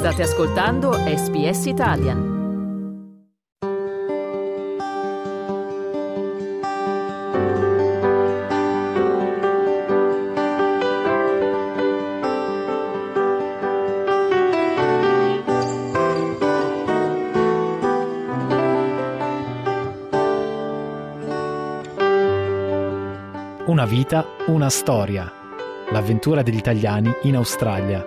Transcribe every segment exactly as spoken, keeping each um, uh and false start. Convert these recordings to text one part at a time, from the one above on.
State ascoltando S B S Italian. Una vita, una storia. L'avventura degli italiani in Australia.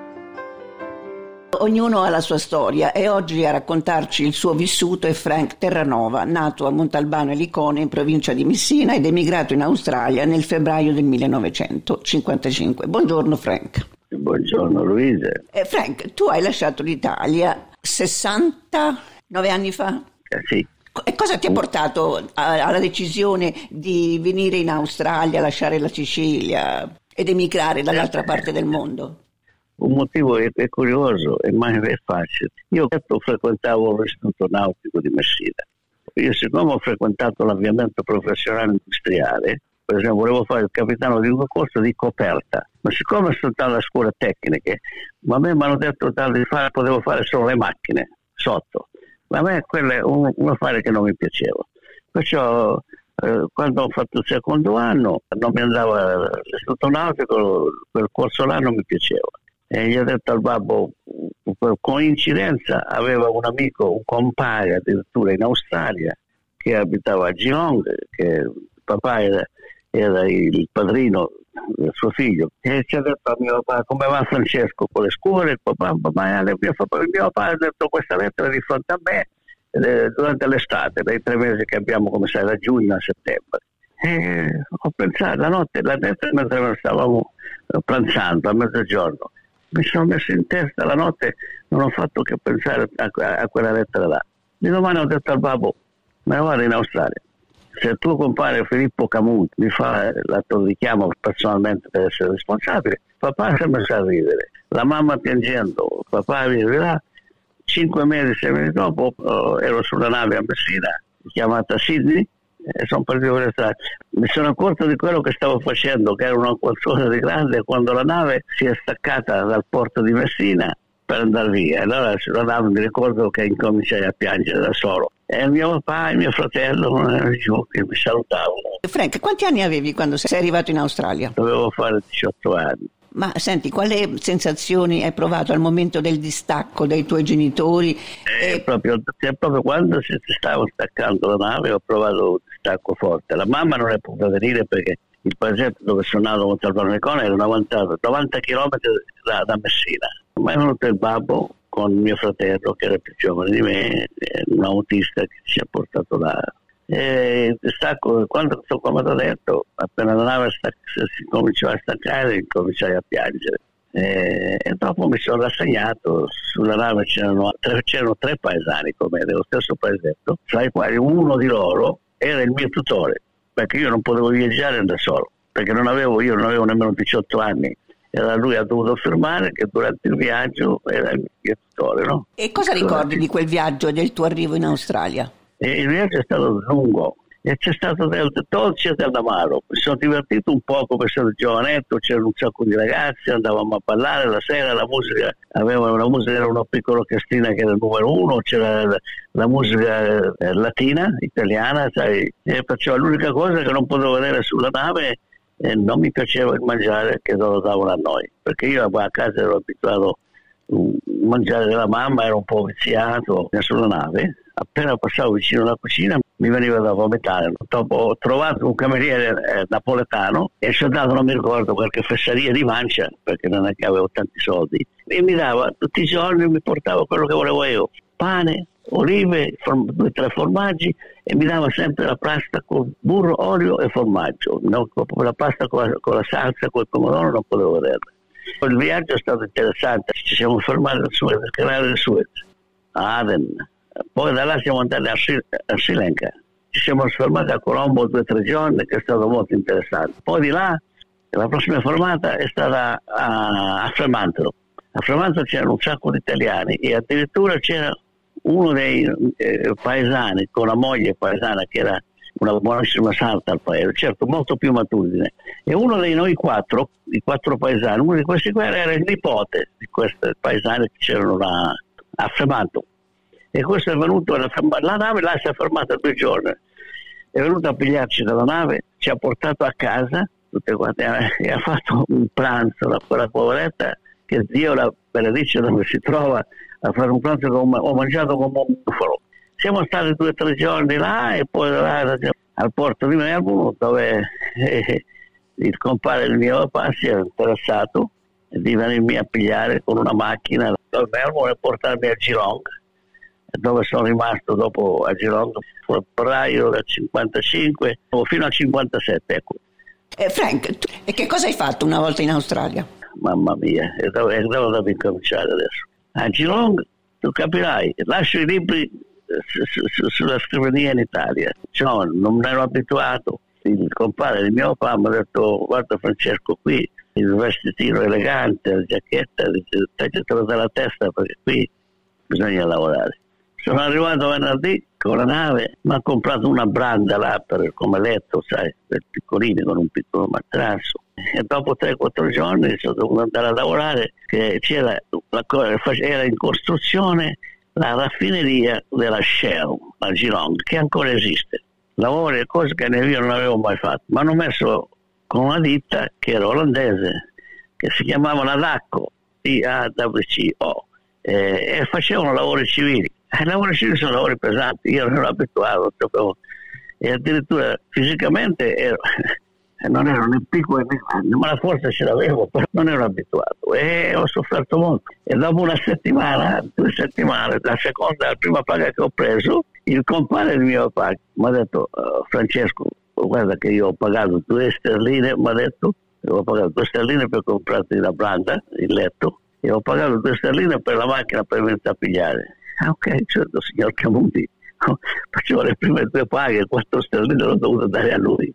Ognuno ha la sua storia e oggi a raccontarci il suo vissuto è Frank Terranova, nato a Montalbano e Licone in provincia di Messina ed emigrato in Australia nel febbraio del millenovecentocinquantacinque. Buongiorno Frank. Buongiorno Luisa. Eh, Frank, tu hai lasciato l'Italia sessantanove anni fa? Eh, sì. E cosa ti ha portato a, alla decisione di venire in Australia, lasciare la Sicilia ed emigrare dall'altra parte del mondo? Un motivo è, è curioso e mai è facile. Io frequentavo l'Istituto Nautico di Messina. Io siccome ho frequentato l'avviamento professionale industriale, per esempio volevo fare il capitano di un corso di coperta, ma siccome sono stato alle scuole tecniche, ma a me mi hanno detto di fare, potevo fare solo le macchine sotto. Ma a me quello è un, un affare che non mi piaceva. Perciò eh, quando ho fatto il secondo anno non mi andava l'istituto nautico, quel corso là non mi piaceva. E gli ho detto al babbo, per coincidenza aveva un amico, un compare addirittura in Australia, che abitava a Geelong, che il papà era, era il padrino del suo figlio, e ci ha detto a mio papà come va Francesco con le scuole. Il papà, ma il mio papà ha detto questa lettera di fronte a me eh, durante l'estate, dai tre mesi che abbiamo, come sai, da giugno a settembre. E ho pensato la notte, la lettera mentre stavamo pranzando a mezzogiorno, mi sono messo in testa la notte, non ho fatto che pensare a, a quella lettera là. Di domani ho detto al babbo, me ne vado in Australia. Se tuo compare Filippo Camuti mi fa l'atto richiamo personalmente per essere responsabile, papà si è messo a ridere, la mamma piangendo, papà viene là. Cinque mesi, sei mesi dopo uh, ero sulla nave a Messina, chiamata Sydney, e sono partito per l'estate. Mi sono accorto di quello che stavo facendo, che era una qualcosa di grande, quando la nave si è staccata dal porto di Messina per andare via. Allora sulla nave mi ricordo che incominciai a piangere da solo. E mio papà e mio fratello che mi salutavano. Frank, quanti anni avevi quando sei arrivato in Australia? Dovevo fare diciotto anni. Ma senti, quali sensazioni hai provato al momento del distacco dai tuoi genitori? Eh, e... proprio, proprio quando si stava staccando la nave ho provato un distacco forte. La mamma non è potuta venire perché il paesetto dove sono nato Montalbano Licone era avanzato novanta chilometri da, da Messina. Ma è venuto il babbo con mio fratello che era più giovane di me, un autista che ci ha portato là. E il distacco, quando come ti ho detto, appena la nave stac- si cominciava a staccare, cominciai a piangere. E, e dopo mi sono rassegnato. Sulla nave c'erano tre, c'erano tre paesani come dello stesso paesetto, tra i quali uno di loro era il mio tutore, perché io non potevo viaggiare da solo, perché non avevo, io non avevo nemmeno diciotto anni. E allora lui ha dovuto affermare che durante il viaggio era il mio tutore, no? E cosa ricordi di quel viaggio e del tuo arrivo in Australia? E il viaggio è stato lungo e c'è stato del dolce e dell'amaro. Mi sono divertito un poco perché ero giovanetto, c'erano un sacco di ragazzi, andavamo a ballare la sera, la musica aveva una musica, era una piccola orchestrina che era il numero uno, c'era la, la musica eh, latina, italiana, sai, e perciò l'unica cosa che non potevo vedere sulla nave eh, non mi piaceva il mangiare che lo davano a noi, perché io a casa ero abituato a mangiare della mamma, ero un po' viziato sulla nave. Appena passavo vicino alla cucina mi veniva da vomitare. Dopo ho trovato un cameriere eh, napoletano e ci ho dato, non mi ricordo, qualche fesseria di mancia, perché non è che avevo tanti soldi, e mi dava tutti i giorni, mi portava quello che volevo io, pane, olive, form- due o tre formaggi, e mi dava sempre la pasta con burro, olio e formaggio, no? La pasta con la, con la salsa, con il pomodoro non potevo vederla. Il viaggio è stato interessante, ci siamo fermati al Suez, al canale del Suez, a Aden. Poi da là siamo andati a, Sri, a Sri Lanka, ci siamo fermati a Colombo due o tre giorni, che è stato molto interessante. Poi di là la prossima fermata è stata a, a Fremantle. A Fremantle c'erano un sacco di italiani e addirittura c'era uno dei eh, paesani con la moglie paesana che era una buonissima salta al paese, certo molto più matudine. E uno dei noi quattro, i quattro paesani, uno di questi qua era il nipote di questi paesani che c'erano là a Fremantle. E questo è venuto, alla, la nave là si è fermata due giorni, è venuto a pigliarci dalla nave, ci ha portato a casa, tutte quante, e ha fatto un pranzo da quella poveretta, che Dio la benedice dove si trova, a fare un pranzo che ho, ho mangiato come un bufalo. Siamo stati due o tre giorni là e poi là, al porto di Melbourne, dove eh, il compare del mio papà si è interessato di venirmi a pigliare con una macchina da Melbourne e portarmi a Geelong, dove sono rimasto dopo a Geelong febbraio del cinquantacinque fino al cinquantasette, ecco. Eh, Frank, tu, e che cosa hai fatto una volta in Australia? Mamma mia, è dove, è dove devo incominciare adesso. A Geelong, tu capirai, lascio i libri su, su, su, sulla scrivania in Italia. Cioè, non ero abituato. Il compare del mio papà mi ha detto: guarda Francesco, qui il vestitino elegante, la giacchetta, tagliatelo dalla testa perché qui bisogna lavorare. Sono arrivato venerdì con la nave, mi ha comprato una branda là per, come letto, sai, per piccolini con un piccolo materasso. E dopo tre quattro giorni sono dovuto andare a lavorare, che c'era la, era in costruzione la raffineria della Shell a Geelong, che ancora esiste. Lavori e cose che io non avevo mai fatto. Mi hanno messo con una ditta che era olandese, che si chiamava la D A C O, D A W C O, e, e facevano lavori civili. I lavori civili sono lavori pesanti, io non ero abituato, sapevo, e addirittura fisicamente ero, non ero né piccolo né grande, ma la forza ce l'avevo, però non ero abituato e ho sofferto molto. E dopo una settimana, due settimane, la seconda, la prima paga che ho preso, il compare del mio papà mi ha detto: uh, Francesco, guarda che io ho pagato due sterline, mi ha detto, ho pagato due sterline per comprarti la branda, il letto, e ho pagato due sterline per la macchina per venire a pigliare. Ah, ok, certo, signor Camuti, facevo le prime due paghe, quattro sterline l'ho dovuto dare a lui.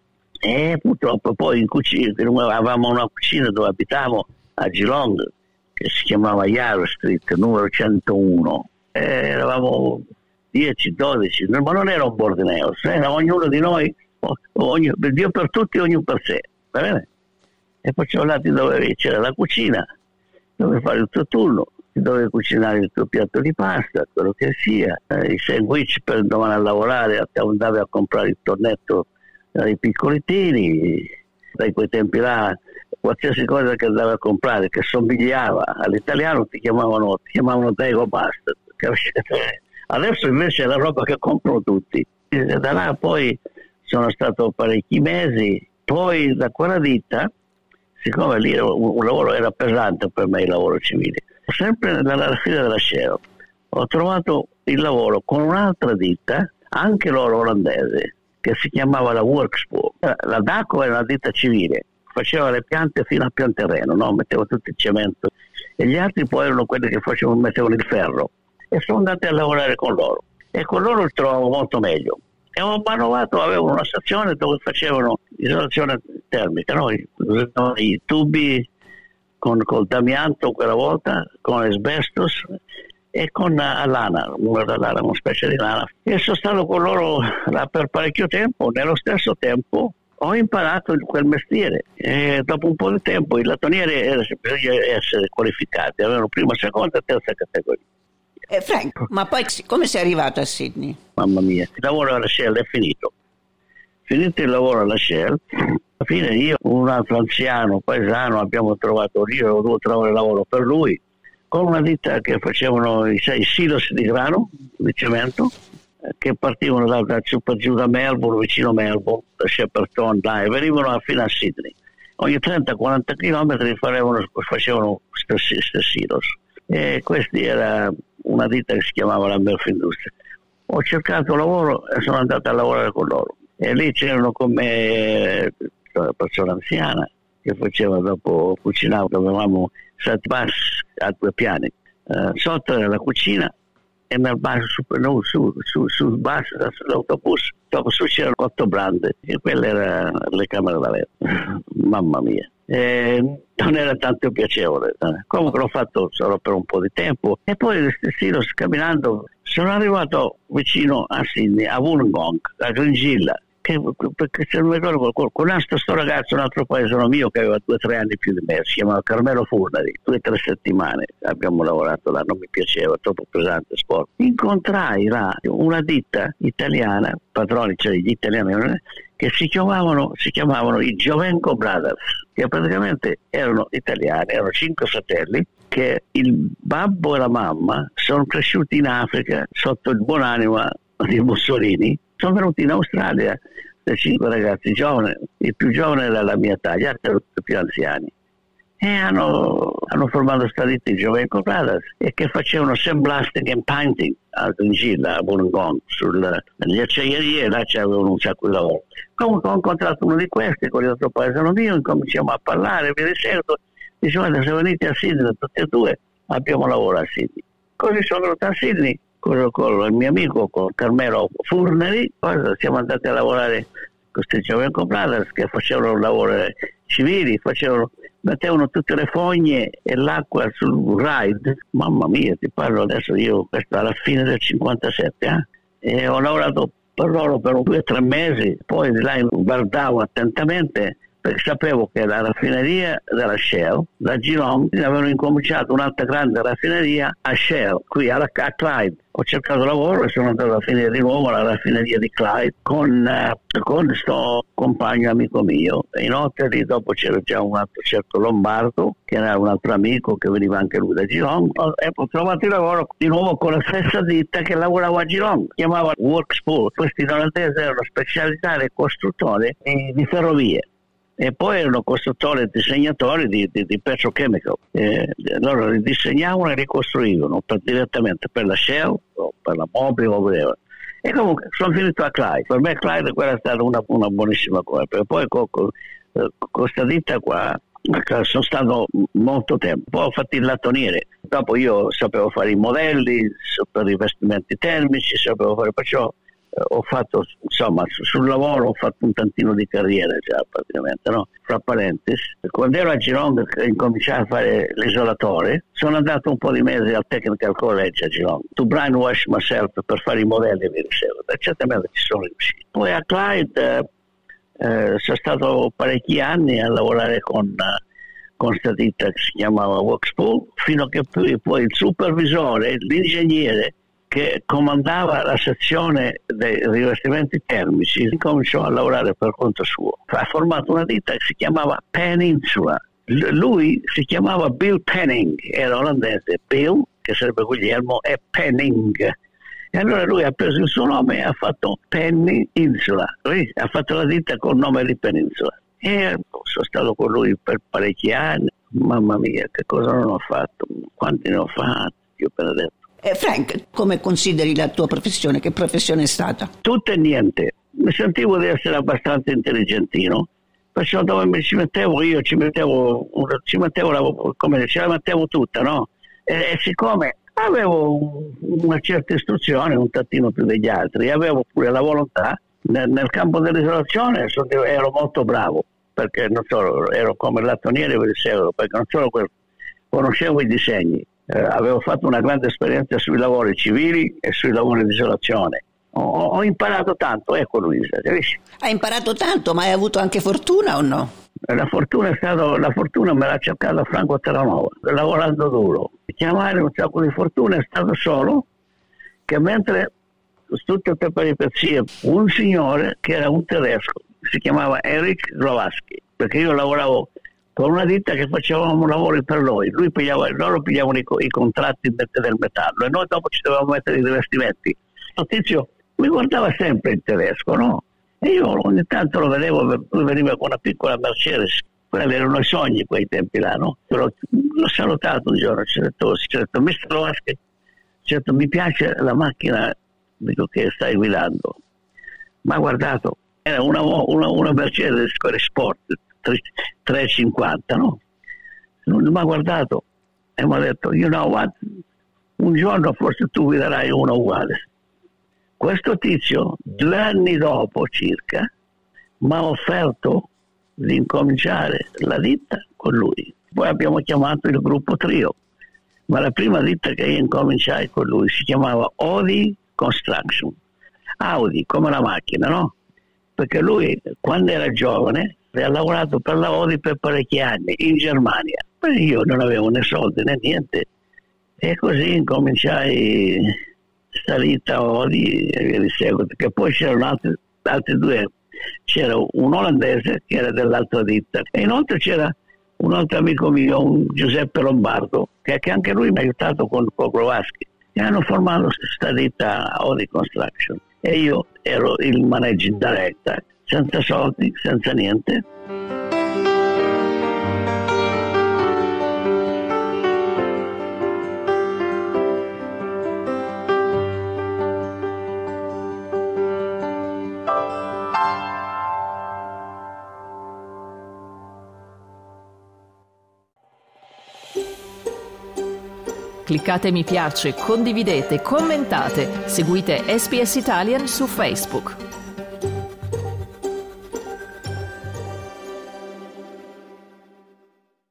E purtroppo poi in cucina, avevamo una cucina dove abitavo a Geelong, che si chiamava Yarrow Street, numero centouno, e eravamo dieci dodici, ma non era un boarding house, era ognuno di noi, ogni, Dio per tutti, ognuno per sé, va bene? E poi c'era là dove c'era la cucina, dove fare il tuo turno, dove cucinare il tuo piatto di pasta, quello che sia, eh, i sandwich per domani a lavorare, andavi a comprare il tornetto dai piccolitini, da quei tempi là, qualsiasi cosa che andavi a comprare che somigliava all'italiano ti chiamavano, ti chiamavano Dago Pasta. Adesso invece è la roba che comprano tutti. E da là poi sono stato parecchi mesi, poi da quella ditta, siccome lì un, un lavoro era pesante per me, il lavoro civile, sempre nella fine della Shell ho trovato il lavoro con un'altra ditta, anche loro olandese, che si chiamava la Workspo. La D A C O era una ditta civile, faceva le piante fino al pian terreno, no? Metteva tutto il cemento, e gli altri poi erano quelli che facevano, mettevano il ferro, e sono andati a lavorare con loro e con loro il trovavo molto meglio. E ho manovato, avevano una stazione dove facevano isolazione termica, no? I, i tubi con col d'amianto quella volta, con asbestos e con uh, lana, una, lana, una specie di lana. E sono stato con loro là per parecchio tempo. Nello stesso tempo ho imparato quel mestiere e dopo un po' di tempo i latonieri era, bisogna essere qualificati, avevano prima, seconda e terza categoria. Eh, Frank, ma poi come sei arrivato a Sydney? Mamma mia, il lavoro alla Shell è finito. Finito il lavoro alla Shell, alla fine io, un altro anziano, paesano, abbiamo trovato, io ho dovuto trovare lavoro per lui, con una ditta che facevano i sei silos di grano, di cemento, che partivano da, da giù da Melbourne, vicino a Melbourne, da Shepperton, là, e venivano fino a Sydney. Ogni trenta quaranta chilometri facevano questi silos. E questa era una ditta che si chiamava la Murphy Industria. Ho cercato lavoro e sono andato a lavorare con loro. E lì c'erano come una persona anziana che faceva, dopo cucinava, avevamo sette bus a due piani. Uh, sotto era la cucina e nel bus, su, no, su, su, sul bus, sull'autobus, dopo su c'erano otto brande e quelle erano le camere da letto. Mamma mia. eh, non era tanto piacevole. Comunque l'ho fatto solo per un po' di tempo e poi stessino camminando sono arrivato vicino a Sydney, a Wollongong, a Gringilla, che, perché se non mi ricordo, conosco sto ragazzo, un altro paesano mio che aveva due o tre anni più di me, si chiamava Carmelo Furnari. Due o tre settimane abbiamo lavorato là, non mi piaceva, troppo pesante sport. Incontrai là una ditta italiana, padroni, cioè gli italiani, che si chiamavano, si chiamavano i Giovenco Brothers, che praticamente erano italiani, erano cinque fratelli, che il babbo e la mamma sono cresciuti in Africa sotto il buonanima di Mussolini, sono venuti in Australia dei cinque ragazzi giovani, il più giovane era la mia taglia, gli altri erano più anziani, e hanno, hanno formato questa ditta, i Giovenco Brothers, e che facevano sandblasting and painting a Gingilla, a Wollongong, nelle acciaierie, là c'avevano un sacco di lavoro. Comunque ho incontrato uno di questi con l'altro paesano mio, incominciamo a parlare, via di seguito, dicevano se venite a Sydney tutti e due abbiamo lavoro a Sydney. Così sono venuto a Sydney con, con il mio amico, con Carmelo Furnari, poi siamo andati a lavorare con questi Giovenco Brothers che facevano lavori civili, facevano, mettevano tutte le fogne e l'acqua sul ride. Mamma mia, ti parlo adesso io, questo alla fine del cinquantasette, eh? E ho lavorato per loro per due o tre mesi, poi di là guardavo attentamente perché sapevo che la raffineria della Shell, da Geelong, avevano incominciato un'altra grande raffineria a Shell, qui alla, a Clyde. Ho cercato lavoro e sono andato a finire di nuovo alla raffineria di Clyde con questo uh, compagno amico mio. E inoltre lì dopo c'era già un altro certo Lombardo, che era un altro amico che veniva anche lui da Geelong, e ho trovato il lavoro di nuovo con la stessa ditta che lavorava a Geelong, si chiamava Workspool. Questi olandesi erano specializzati costruttori di, di ferrovie. E poi erano costruttori e disegnatori di, di, di petrochemical. Eh, loro li disegnavano e ricostruivano per, direttamente per la Shell o per la Mobil o whatever. E comunque sono finito a Clyde. Per me Clyde quella è stata una, una buonissima cosa, perché poi con, con, con questa ditta qua sono stato molto tempo. Poi ho fatto il lattoniere, dopo io sapevo fare i modelli per i vestimenti termici, sapevo fare, perciò ho fatto, insomma, sul lavoro ho fatto un tantino di carriera già praticamente, no? Fra parentesi, quando ero a Geelong e incominciai a fare l'isolatore, sono andato un po' di mesi al Technical College a Geelong, to brainwash myself per fare i modelli e vi ricevo, e certamente ci sono riuscito. Poi a Clyde eh, sono stato parecchi anni a lavorare con con questa ditta che si chiamava Workspool, fino a che poi, poi il supervisore, l'ingegnere che comandava la sezione dei rivestimenti termici, cominciò a lavorare per conto suo. Ha formato una ditta che si chiamava Peninsula. L- lui si chiamava Bill Penning, era olandese. Bill, che sarebbe Guglielmo, e Penning. E allora lui ha preso il suo nome e ha fatto Peninsula. Lui ha fatto la ditta col nome di Peninsula. E sono stato con lui per parecchi anni. Mamma mia, che cosa non ho fatto, quanti ne ho fatti, io benedetto. Eh, Frank, come consideri la tua professione? Che professione è stata? Tutto e niente. Mi sentivo di essere abbastanza intelligentino, perciò dove mi ci mettevo io ci mettevo, ci mettevo la, come ce la mettevo tutta, no? E, e siccome avevo una certa istruzione, un tantino più degli altri, e avevo pure la volontà, nel, nel campo dell'isolazione ero molto bravo, perché non solo ero come lattoniere, perché non solo quello, conoscevo i disegni. Eh, avevo fatto una grande esperienza sui lavori civili e sui lavori di isolazione. Ho, ho imparato tanto, ecco Luisa, capisci? Hai imparato tanto, ma hai avuto anche fortuna o no? La fortuna è stato, la fortuna me l'ha cercata Franco Terranova, lavorando duro. Chiamare un sacco di fortuna è stato solo che mentre tutte le peripezie, un signore che era un tedesco, si chiamava Erich Glowacki, perché io lavoravo con una ditta che facevamo lavori per lui, lui pigliava, loro pigliavano i, i contratti del, del metallo e noi dopo ci dovevamo mettere i rivestimenti. Il tizio mi guardava sempre in tedesco, no? E io ogni tanto lo vedevo, lui veniva con una piccola Mercedes, quelli erano i sogni quei tempi là, no? L'ho, l'ho salutato un giorno, ci ho detto, ci ho detto mister Glowacki, certo, mi piace la macchina, dico, che stai guidando, ma guardato, era una, una, una Mercedes Sport trecentocinquanta, no? Non mi ha guardato e mi ha detto, you know what, un giorno forse tu guiderai uno uguale. Questo tizio due anni dopo circa mi ha offerto di incominciare la ditta con lui. Poi abbiamo chiamato il gruppo Trio, ma la prima ditta che io incominciai con lui si chiamava Audi Construction. Audi, come la macchina, no? Perché lui, quando era giovane, ha lavorato per la Audi per parecchi anni in Germania. Poi io non avevo né soldi né niente. E così incominciai salita Audi e via di seguito. Che poi c'erano altri, altri due. C'era un olandese che era dell'altra ditta. E inoltre c'era un altro amico mio, un Giuseppe Lombardo, che, che anche lui mi ha aiutato con Pokrovaschi. E hanno formato questa ditta Audi Construction. E io ero il managing director, senza soldi, senza niente. Cliccate mi piace, condividete, commentate, seguite S B S Italian su Facebook.